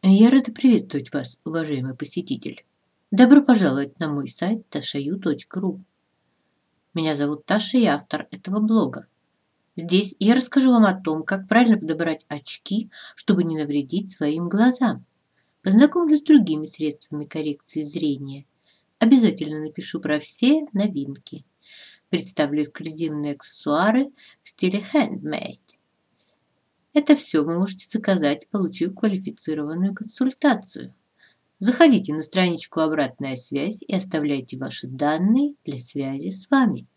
Я рада приветствовать вас, уважаемый посетитель. Добро пожаловать на мой сайт tashayu.ru. Меня зовут Таша, я автор этого блога. Здесь я расскажу вам о том, как правильно подобрать очки, чтобы не навредить своим глазам. Познакомлюсь с другими средствами коррекции зрения. Обязательно напишу про все новинки. Представлю эксклюзивные аксессуары в стиле handmade. Это все вы можете заказать, получив квалифицированную консультацию. Заходите на страничку «Обратная связь» и оставляйте ваши данные для связи с вами.